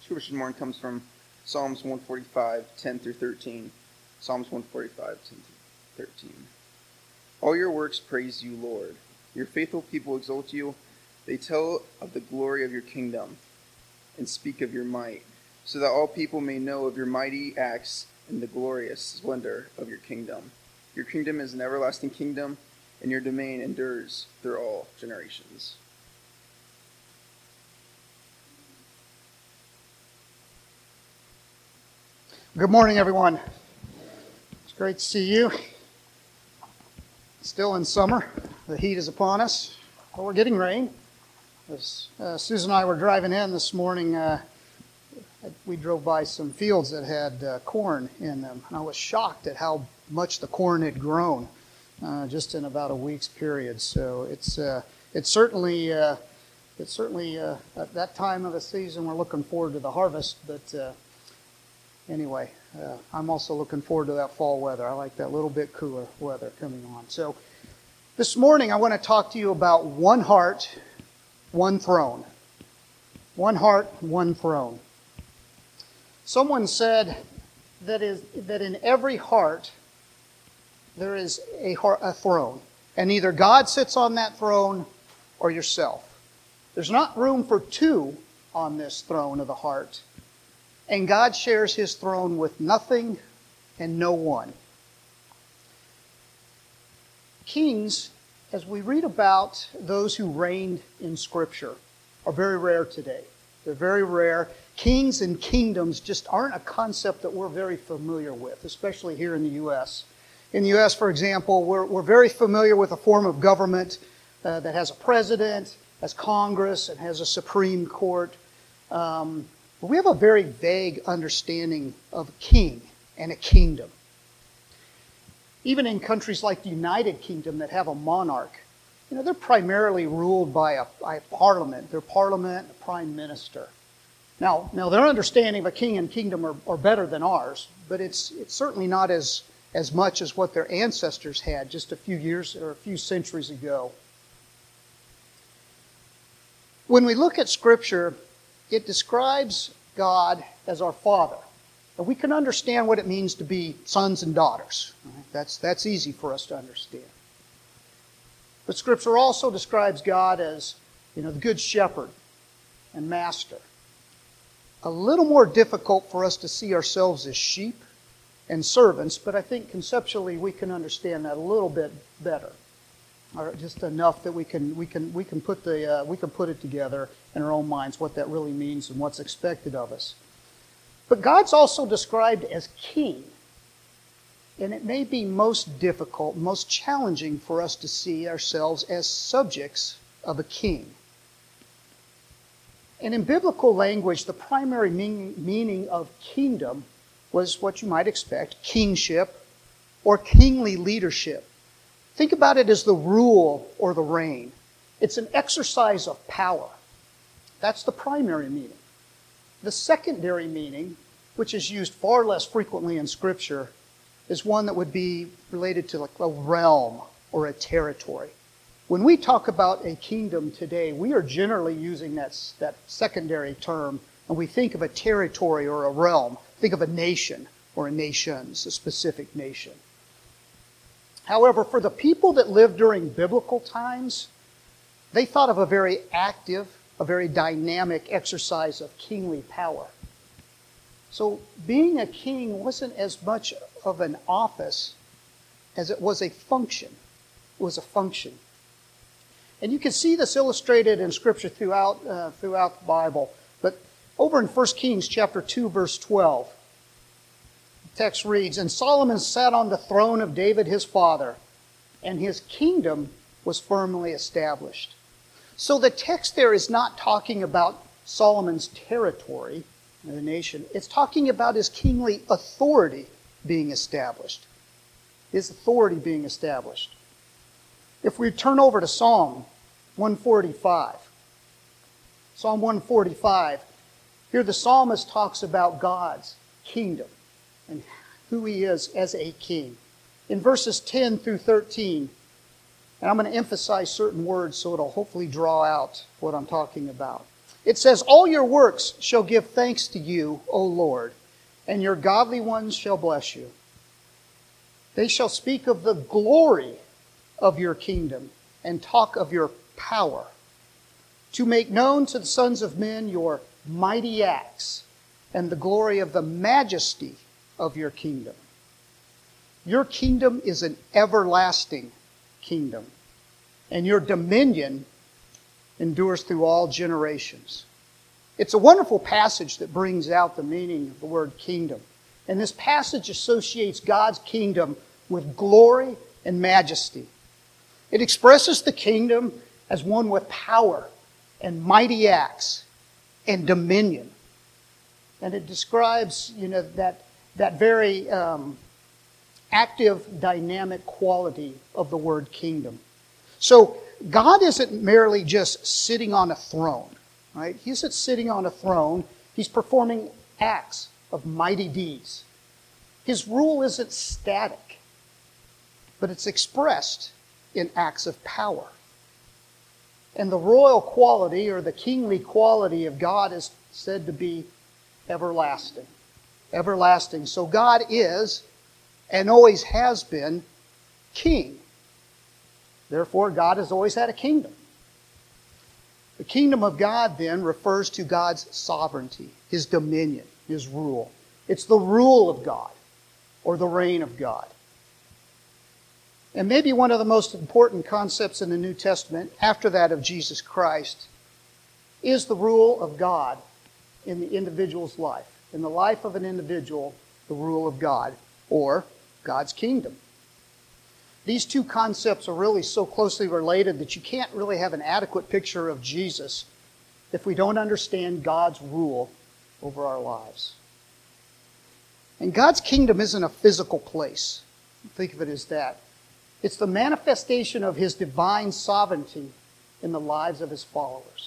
Scripture this morning comes from Psalms 145, 10 through 13. Psalms 145, 10 through 13. All your works praise you, Lord. Your faithful people exalt you. They tell of the glory of your kingdom and speak of your might, so that all people may know of your mighty acts and the glorious splendor of your kingdom. Your kingdom is an everlasting kingdom, and your domain endures through all generations. Good morning, everyone. It's great to see you. Still in summer. The heat is upon us. But we're getting rain. As Susan and I were driving in this morning, we drove by some fields that had corn in them. And I was shocked at how much the corn had grown just in about a week's period. So it's certainly at that time of the season we're looking forward to the harvest. But anyway, I'm also looking forward to that fall weather. I like that little bit cooler weather coming on. So this morning I want to talk to you about one heart, one throne. One heart, one throne. Someone said that in every heart there is a throne. And either God sits on that throne or yourself. There's not room for two on this throne of the heart. And God shares His throne with nothing and no one. Kings, as we read about those who reigned in Scripture, are very rare today. They're very rare. Kings and kingdoms just aren't a concept that we're very familiar with, especially here in the U.S. In the U.S., for example, we're very familiar with a form of government that has a president, has Congress, and has a Supreme Court. We have a very vague understanding of a king and a kingdom. Even in countries like the United Kingdom that have a monarch, they're primarily ruled by a parliament. Their parliament, a prime minister. Now their understanding of a king and kingdom are better than ours, but it's certainly not as much as what their ancestors had just a few years or a few centuries ago. When we look at Scripture, it describes God as our Father. And we can understand what it means to be sons and daughters. That's easy for us to understand. But Scripture also describes God as, the Good Shepherd and Master. A little more difficult for us to see ourselves as sheep and servants, but I think conceptually we can understand that a little bit better. Or just enough that we can put it together in our own minds what that really means and what's expected of us. But God's also described as king, and it may be most difficult, most challenging for us to see ourselves as subjects of a king. And in biblical language, the primary meaning of kingdom was what you might expect, kingship or kingly leadership. Think about it as the rule or the reign. It's an exercise of power. That's the primary meaning. The secondary meaning, which is used far less frequently in Scripture, is one that would be related to like a realm or a territory. When we talk about a kingdom today, we are generally using that secondary term, and we think of a territory or a realm. Think of a nation or a nations, a specific nation. However, for the people that lived during biblical times, they thought of a very active, a very dynamic exercise of kingly power. So being a king wasn't as much of an office as it was a function. It was a function. And you can see this illustrated in Scripture throughout the Bible. But over in 1 Kings chapter 2, verse 12, the text reads, "And Solomon sat on the throne of David his father, and his kingdom was firmly established." So the text there is not talking about Solomon's territory, the nation. It's talking about his kingly authority being established. His authority being established. If we turn over to Psalm 145. Psalm 145. Here the psalmist talks about God's kingdom and who He is as a king. In verses 10 through 13, and I'm going to emphasize certain words so it'll hopefully draw out what I'm talking about. It says, all your works shall give thanks to you, O Lord, and your godly ones shall bless you. They shall speak of the glory of your kingdom and talk of your power, to make known to the sons of men your mighty acts and the glory of the majesty of your kingdom. Your kingdom is an everlasting kingdom, and your dominion endures through all generations. It's a wonderful passage that brings out the meaning of the word kingdom. And this passage associates God's kingdom with glory and majesty. It expresses the kingdom as one with power and mighty acts and dominion. And it describes, that very active, dynamic quality of the word kingdom. So God isn't merely just sitting on a throne, right? He isn't sitting on a throne. He's performing acts of mighty deeds. His rule isn't static, but it's expressed in acts of power. And the royal quality or the kingly quality of God is said to be everlasting. Everlasting. So God is and always has been king. Therefore, God has always had a kingdom. The kingdom of God then refers to God's sovereignty, His dominion, His rule. It's the rule of God or the reign of God. And maybe one of the most important concepts in the New Testament, after that of Jesus Christ, is the rule of God in the individual's life. In the life of an individual, the rule of God, or God's kingdom. These two concepts are really so closely related that you can't really have an adequate picture of Jesus if we don't understand God's rule over our lives. And God's kingdom isn't a physical place. Think of it as that. It's the manifestation of His divine sovereignty in the lives of His followers.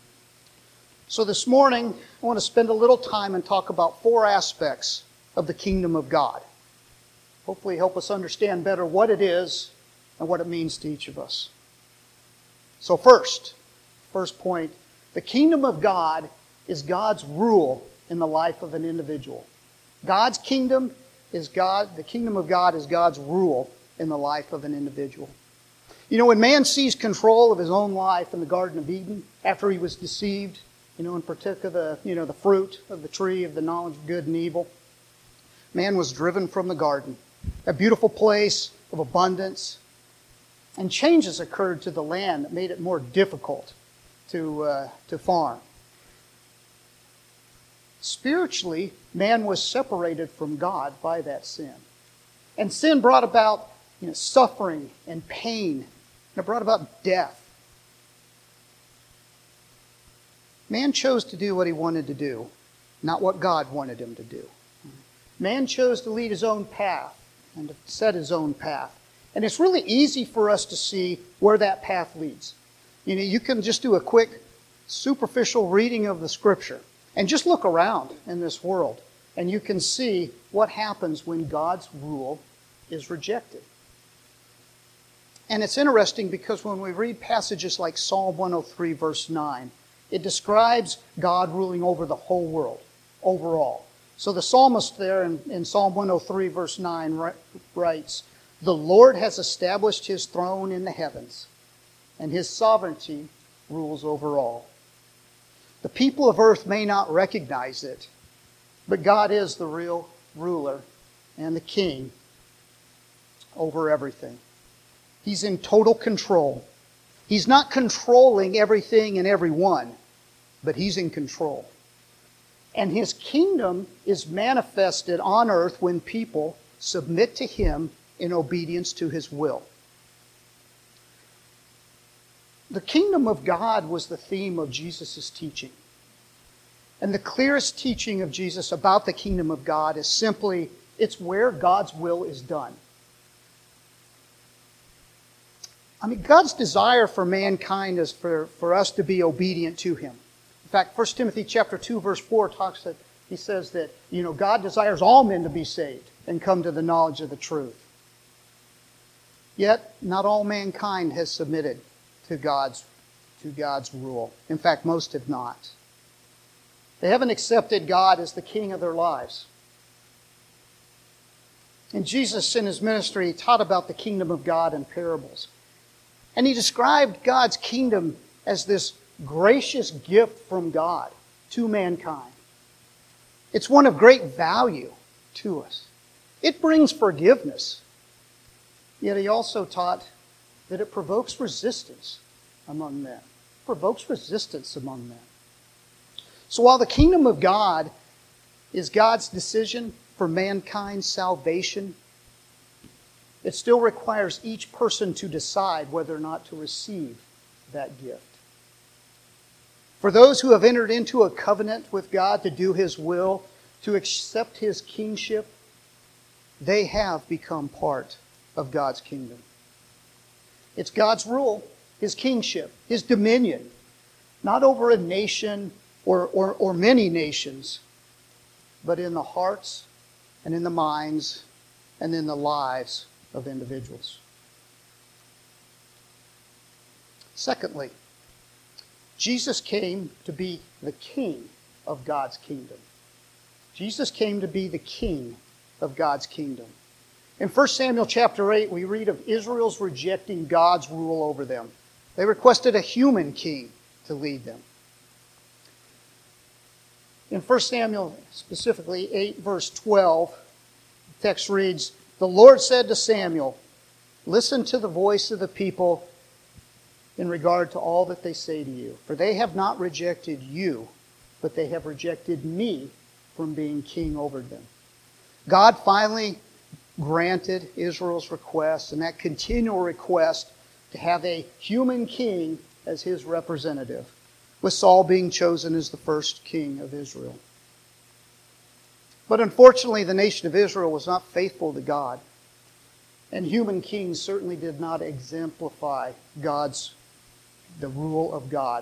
So this morning, I want to spend a little time and talk about 4 aspects of the kingdom of God. Hopefully help us understand better what it is and what it means to each of us. So first point, the kingdom of God is God's rule in the life of an individual. God's kingdom is the kingdom of God is God's rule in the life of an individual. When man seized control of his own life in the Garden of Eden, after he was deceived, in particular the fruit of the tree of the knowledge of good and evil, man was driven from the garden. A beautiful place of abundance. And changes occurred to the land that made it more difficult to farm. Spiritually, man was separated from God by that sin. And sin brought about suffering and pain. And it brought about death. Man chose to do what he wanted to do, not what God wanted him to do. Man chose to lead his own path and to set his own path. And it's really easy for us to see where that path leads. You can just do a quick, superficial reading of the Scripture and just look around in this world, and you can see what happens when God's rule is rejected. And it's interesting because when we read passages like Psalm 103, verse 9, it describes God ruling over the whole world, overall. So the psalmist there in Psalm 103, verse 9 writes, "The Lord has established His throne in the heavens, and His sovereignty rules over all." The people of earth may not recognize it, but God is the real ruler and the king over everything. He's in total control. He's not controlling everything and everyone, but He's in control. And His kingdom is manifested on earth when people submit to Him in obedience to His will. The kingdom of God was the theme of Jesus' teaching. And the clearest teaching of Jesus about the kingdom of God is simply, it's where God's will is done. God's desire for mankind is for us to be obedient to Him. In fact, 1 Timothy chapter 2, verse 4 he says that, God desires all men to be saved and come to the knowledge of the truth. Yet, not all mankind has submitted to God's rule. In fact, most have not. They haven't accepted God as the king of their lives. And Jesus, in his ministry, taught about the kingdom of God in parables. And he described God's kingdom as this gracious gift from God to mankind. It's one of great value to us. It brings forgiveness. Yet he also taught that it provokes resistance among men. It provokes resistance among men. So while the kingdom of God is God's decision for mankind's salvation, it still requires each person to decide whether or not to receive that gift. For those who have entered into a covenant with God to do His will, to accept His kingship, they have become part of God's kingdom. It's God's rule, His kingship, His dominion, not over a nation or many nations, but in the hearts and in the minds and in the lives of individuals. Secondly, Jesus came to be the king of God's kingdom. Jesus came to be the king of God's kingdom. In 1 Samuel chapter 8, we read of Israel's rejecting God's rule over them. They requested a human king to lead them. In 1 Samuel, specifically 8 verse 12, the text reads, "The Lord said to Samuel, listen to the voice of the people in regard to all that they say to you. For they have not rejected you, but they have rejected me from being king over them." God finally granted Israel's request, and that continual request to have a human king as his representative, with Saul being chosen as the first king of Israel. But unfortunately, the nation of Israel was not faithful to God, and human kings certainly did not exemplify the rule of God.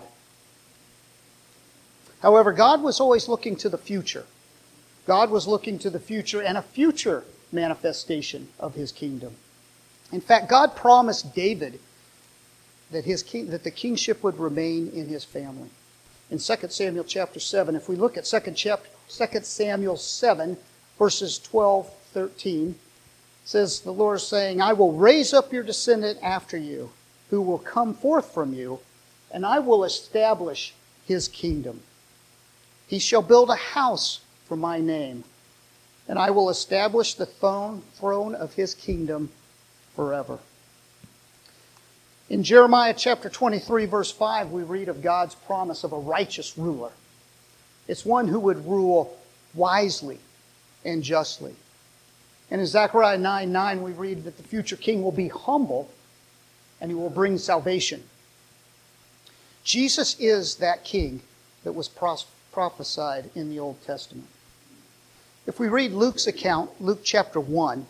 However, God was always looking to the future. God was looking to the future and a future manifestation of His kingdom. In fact, God promised David that the kingship would remain in his family. In 2 Samuel chapter 7, if we look at 2 Samuel 7, verses 12, 13, it says, the Lord is saying, "I will raise up your descendant after you, who will come forth from you, and I will establish his kingdom. He shall build a house for my name, and I will establish the throne of his kingdom forever." In Jeremiah chapter 23, verse 5, we read of God's promise of a righteous ruler. It's one who would rule wisely and justly. And in Zechariah 9:9, we read that the future king will be humble and he will bring salvation. Jesus is that king that was prophesied in the Old Testament. If we read Luke's account, Luke chapter 1,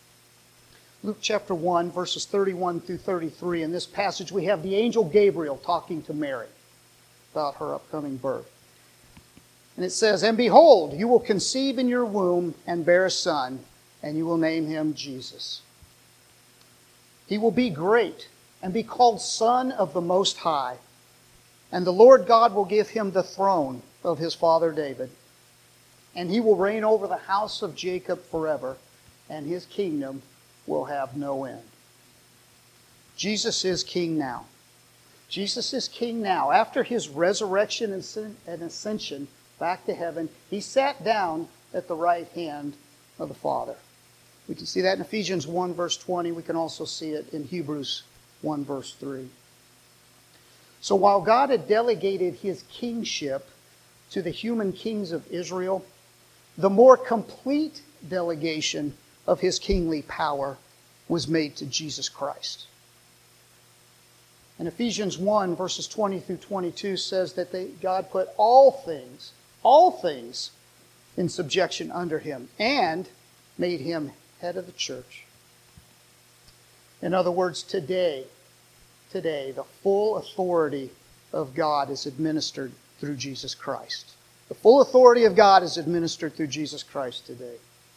verses 31 through 33, in this passage we have the angel Gabriel talking to Mary about her upcoming birth. And it says, "And behold, you will conceive in your womb and bear a son, and you will name him Jesus. He will be great and be called Son of the Most High. And the Lord God will give him the throne of his father David. And he will reign over the house of Jacob forever, and his kingdom will have no end." Jesus is king now. Jesus is king now. After his resurrection and ascension back to heaven, he sat down at the right hand of the Father. We can see that in Ephesians 1 verse 20. We can also see it in Hebrews 1 verse 3. So while God had delegated his kingship to the human kings of Israel, the more complete delegation of his kingly power was made to Jesus Christ. And Ephesians 1 verses 20 through 22 says that God put all things in subjection under him and made him head of the church. In other words, today, the full authority of God is administered through Jesus Christ. The full authority of God is administered through Jesus Christ today.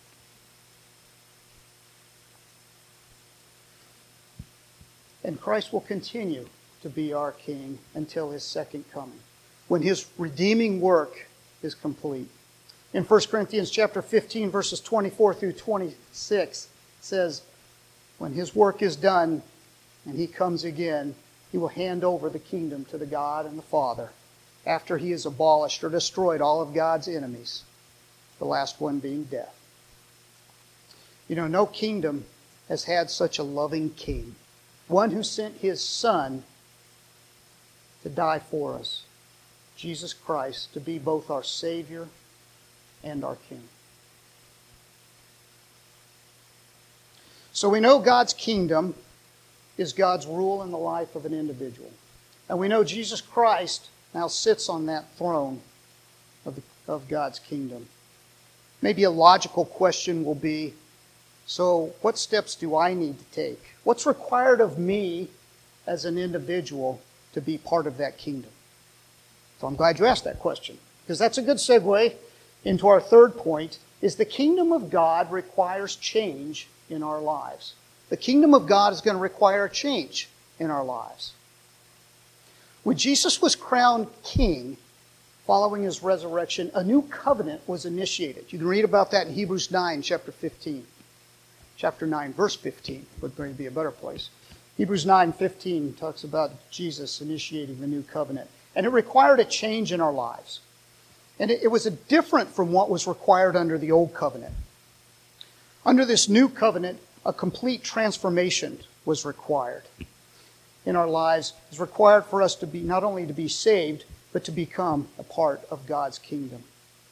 And Christ will continue to be our King until his second coming, when his redeeming work is complete. In 1 Corinthians chapter 15, verses 24 through 26, it says, when his work is done and he comes again, he will hand over the kingdom to the God and the Father after he has abolished or destroyed all of God's enemies, the last one being death. You know, no kingdom has had such a loving king, one who sent his Son to die for us, Jesus Christ, to be both our Savior and our King. So we know God's kingdom is God's rule in the life of an individual. And we know Jesus Christ now sits on that throne of God's kingdom. Maybe a logical question will be, so what steps do I need to take? What's required of me as an individual to be part of that kingdom? So I'm glad you asked that question, because that's a good segue into our third point, is the kingdom of God requires change in our lives. The kingdom of God is going to require a change in our lives. When Jesus was crowned king, following his resurrection, a new covenant was initiated. You can read about that in Hebrews 9, chapter 15. Chapter 9, verse 15 would probably be a better place. Hebrews 9:15 talks about Jesus initiating the new covenant. And it required a change in our lives. And it was different from what was required under the old covenant. Under this new covenant, a complete transformation was required in our lives. It was required for us to be not only to be saved, but to become a part of God's kingdom.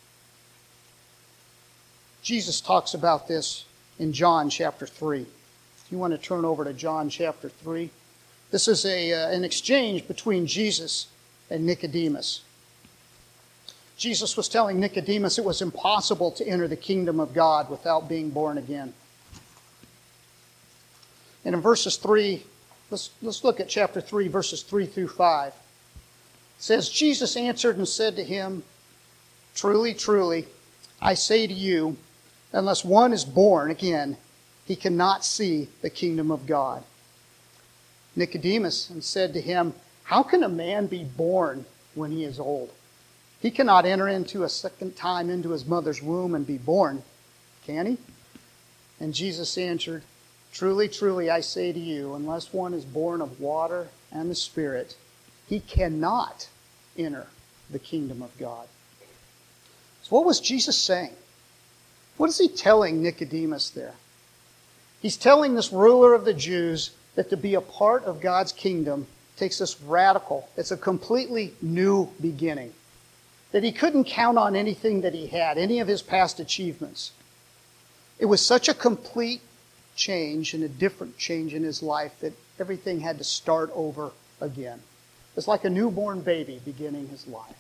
Jesus talks about this in John chapter 3. If you want to turn over to John chapter 3. This is an exchange between Jesus and Nicodemus. Jesus was telling Nicodemus it was impossible to enter the kingdom of God without being born again. And in verses 3, let's look at chapter 3, verses 3 through 5. It says, Jesus answered and said to him, "Truly, truly, I say to you, unless one is born again, he cannot see the kingdom of God." Nicodemus said to him, "How can a man be born when he is old? He cannot enter into a second time into his mother's womb and be born, can he?" And Jesus answered, "Truly, truly, I say to you, unless one is born of water and the Spirit, he cannot enter the kingdom of God." So what was Jesus saying? What is he telling Nicodemus there? He's telling this ruler of the Jews that to be a part of God's kingdom takes this radical, it's a completely new beginning. That he couldn't count on anything that he had, any of his past achievements. It was such a complete change and a different change in his life that everything had to start over again. It's like a newborn baby beginning his life.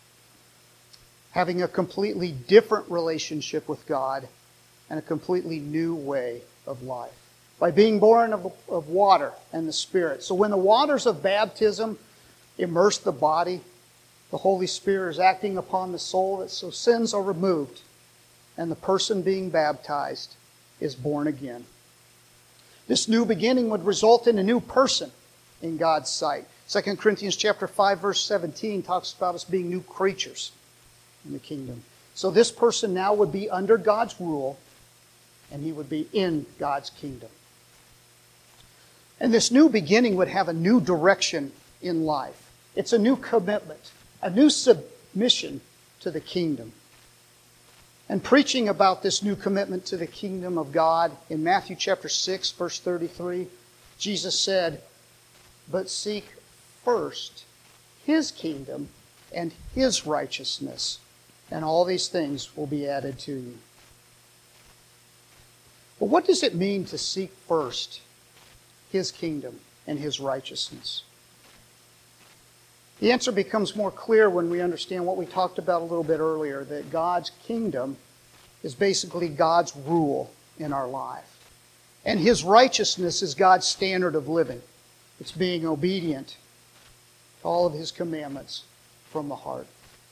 Having a completely different relationship with God and a completely new way of life. By being born of water and the Spirit. So when the waters of baptism immerse the body, the Holy Spirit is acting upon the soul, so sins are removed, and the person being baptized is born again. This new beginning would result in a new person in God's sight. 2 Corinthians chapter 5, verse 17 talks about us being new creatures in the kingdom. So this person now would be under God's rule, and he would be in God's kingdom. And this new beginning would have a new direction in life. It's a new commitment, a new submission to the kingdom. And preaching about this new commitment to the kingdom of God, in Matthew chapter 6, verse 33, Jesus said, "But seek first His kingdom and His righteousness, and all these things will be added to you." But what does it mean to seek first His kingdom and His righteousness? The answer becomes more clear when we understand what we talked about a little bit earlier, that God's kingdom is basically God's rule in our life. And His righteousness is God's standard of living. It's being obedient to all of His commandments from the heart.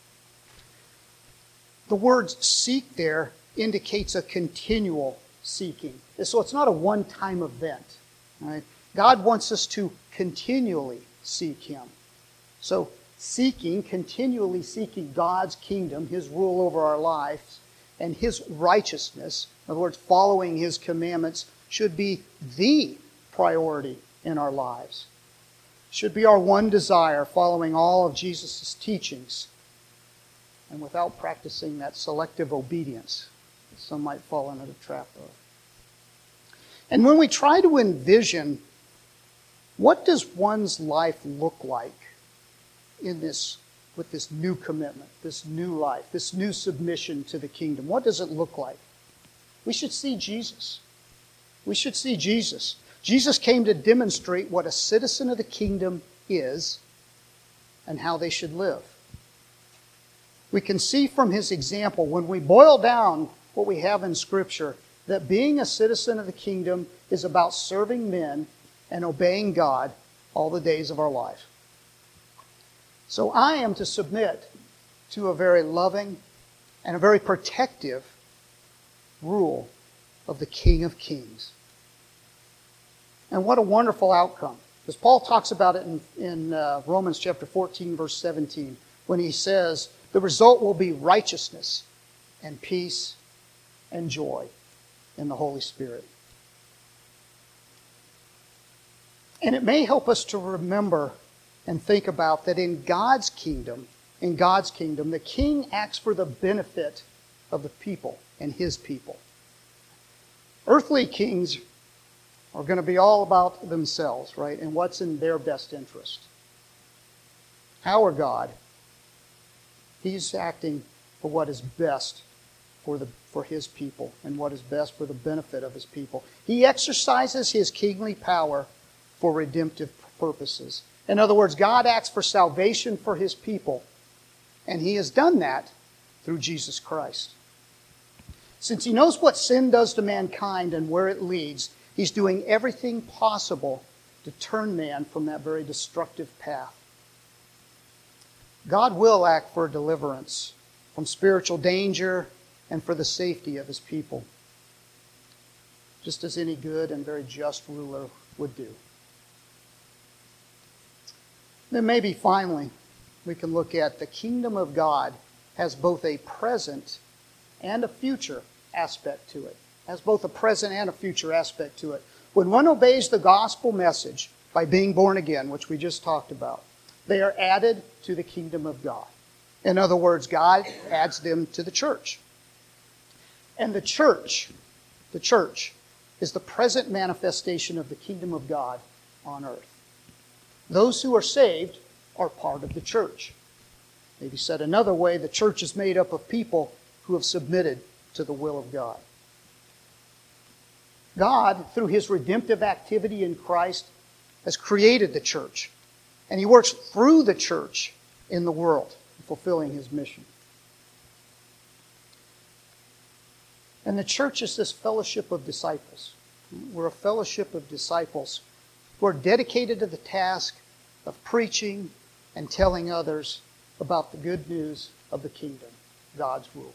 The word seek there indicates a continual seeking. So it's not a one-time event. Right? God wants us to continually seek Him. So continually seeking God's kingdom, His rule over our lives, and His righteousness, in other words, following His commandments, should be the priority in our lives. Should be our one desire, following all of Jesus' teachings, and without practicing that selective obedience that some might fall into the trap of. And when we try to envision what does one's life look like with this new commitment, this new life, this new submission to the kingdom, what does it look like? We should see Jesus. We should see Jesus. Jesus came to demonstrate what a citizen of the kingdom is and how they should live. We can see from His example, when we boil down what we have in Scripture, that being a citizen of the kingdom is about serving men and obeying God all the days of our life. So I am to submit to a very loving and a very protective rule of the King of Kings. And what a wonderful outcome. Because Paul talks about it in Romans chapter 14, verse 17, when he says, the result will be righteousness and peace and joy in the Holy Spirit. And it may help us to remember and think about that in God's kingdom, the king acts for the benefit of the people and his people. Earthly kings are going to be all about themselves, right? And what's in their best interest. Our God, He's acting for what is best for His people and what is best for the benefit of His people. He exercises His kingly power for redemptive purposes. In other words, God acts for salvation for His people, and He has done that through Jesus Christ. Since He knows what sin does to mankind and where it leads, He's doing everything possible to turn man from that very destructive path. God will act for deliverance from spiritual danger and for the safety of His people, just as any good and very just ruler would do. Then maybe finally, we can look at the kingdom of God has both a present and a future aspect to it. Has both a present and a future aspect to it. When one obeys the gospel message by being born again, which we just talked about, they are added to the kingdom of God. In other words, God adds them to the church. And the church is the present manifestation of the kingdom of God on earth. Those who are saved are part of the church. Maybe said another way, the church is made up of people who have submitted to the will of God. God, through His redemptive activity in Christ, has created the church. And He works through the church in the world, fulfilling His mission. And the church is this fellowship of disciples. We're a fellowship of disciples who are dedicated to the task of preaching and telling others about the good news of the kingdom, God's rule.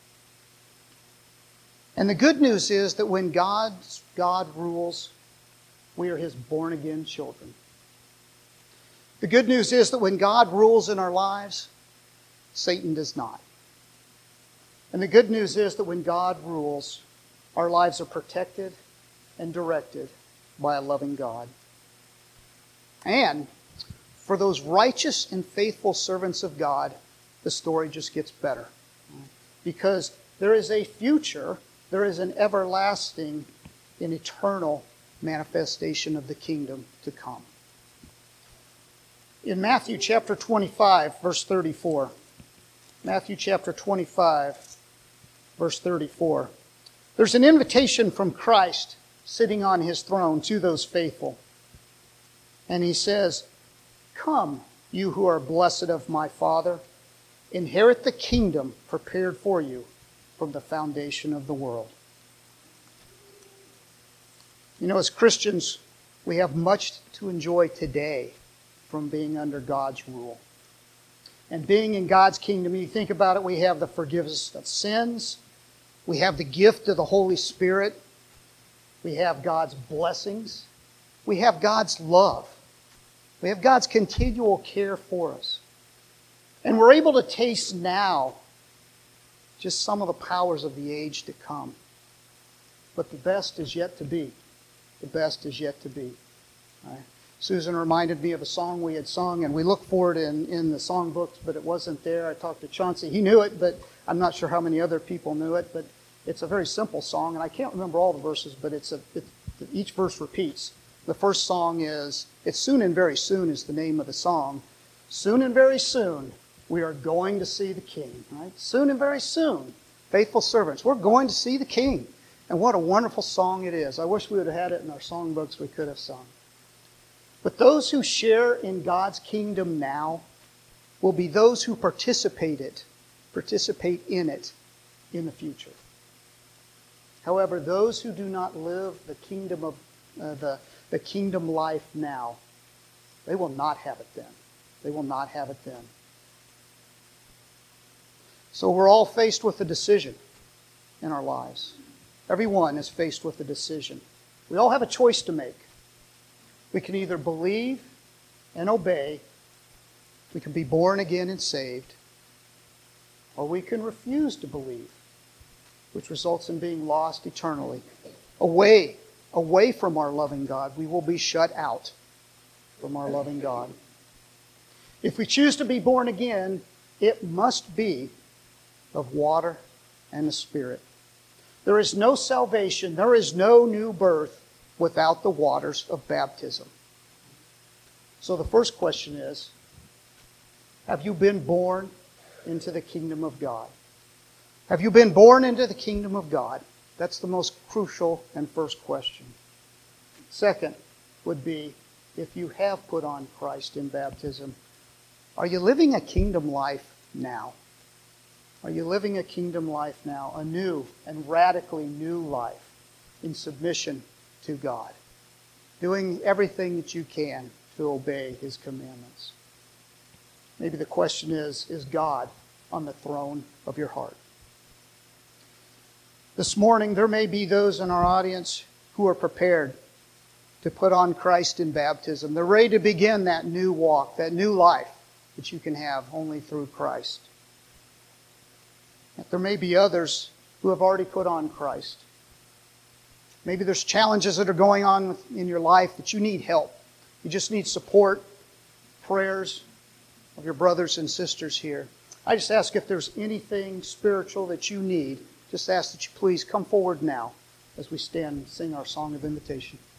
And the good news is that when God rules, we are His born-again children. The good news is that when God rules in our lives, Satan does not. And the good news is that when God rules, our lives are protected and directed by a loving God. And for those righteous and faithful servants of God, the story just gets better. Because there is a future, there is an everlasting and eternal manifestation of the kingdom to come. In Matthew chapter 25, verse 34, Matthew chapter 25, verse 34, there's an invitation from Christ sitting on His throne to those faithful. And He says, "Come, you who are blessed of my Father, inherit the kingdom prepared for you from the foundation of the world." You know, as Christians, we have much to enjoy today from being under God's rule. And being in God's kingdom, you think about it, we have the forgiveness of sins, we have the gift of the Holy Spirit, we have God's blessings, we have God's love, we have God's continual care for us. And we're able to taste now just some of the powers of the age to come. But the best is yet to be. The best is yet to be. Right? Susan reminded me of a song we had sung, and we looked for it in the songbooks, but it wasn't there. I talked to Chauncey. He knew it, but I'm not sure how many other people knew it. But it's a very simple song, and I can't remember all the verses, but each verse repeats. The first song is, "It's soon and very soon" is the name of the song. Soon and very soon, we are going to see the King. Right? Soon and very soon, faithful servants, we're going to see the King. And what a wonderful song it is. I wish we would have had it in our songbooks we could have sung. But those who share in God's kingdom now will be those who participate in it in the future. However, those who do not live the kingdom of the kingdom life now, they will not have it then. They will not have it then. So we're all faced with a decision in our lives. Everyone is faced with a decision. We all have a choice to make. We can either believe and obey, we can be born again and saved, or we can refuse to believe, which results in being lost eternally. Away from our loving God. We will be shut out from our loving God. If we choose to be born again, it must be of water and the Spirit. There is no salvation, there is no new birth without the waters of baptism. So the first question is, have you been born into the kingdom of God? Have you been born into the kingdom of God? That's the most crucial and first question. Second would be, if you have put on Christ in baptism, are you living a kingdom life now? Are you living a kingdom life now? A new and radically new life in submission to God. Doing everything that you can to obey His commandments. Maybe the question is God on the throne of your heart? This morning, there may be those in our audience who are prepared to put on Christ in baptism. They're ready to begin that new walk, that new life that you can have only through Christ. There may be others who have already put on Christ. Maybe there's challenges that are going on in your life that you need help. You just need support, prayers of your brothers and sisters here. I just ask if there's anything spiritual that you need, just ask that you please come forward now as we stand and sing our song of invitation.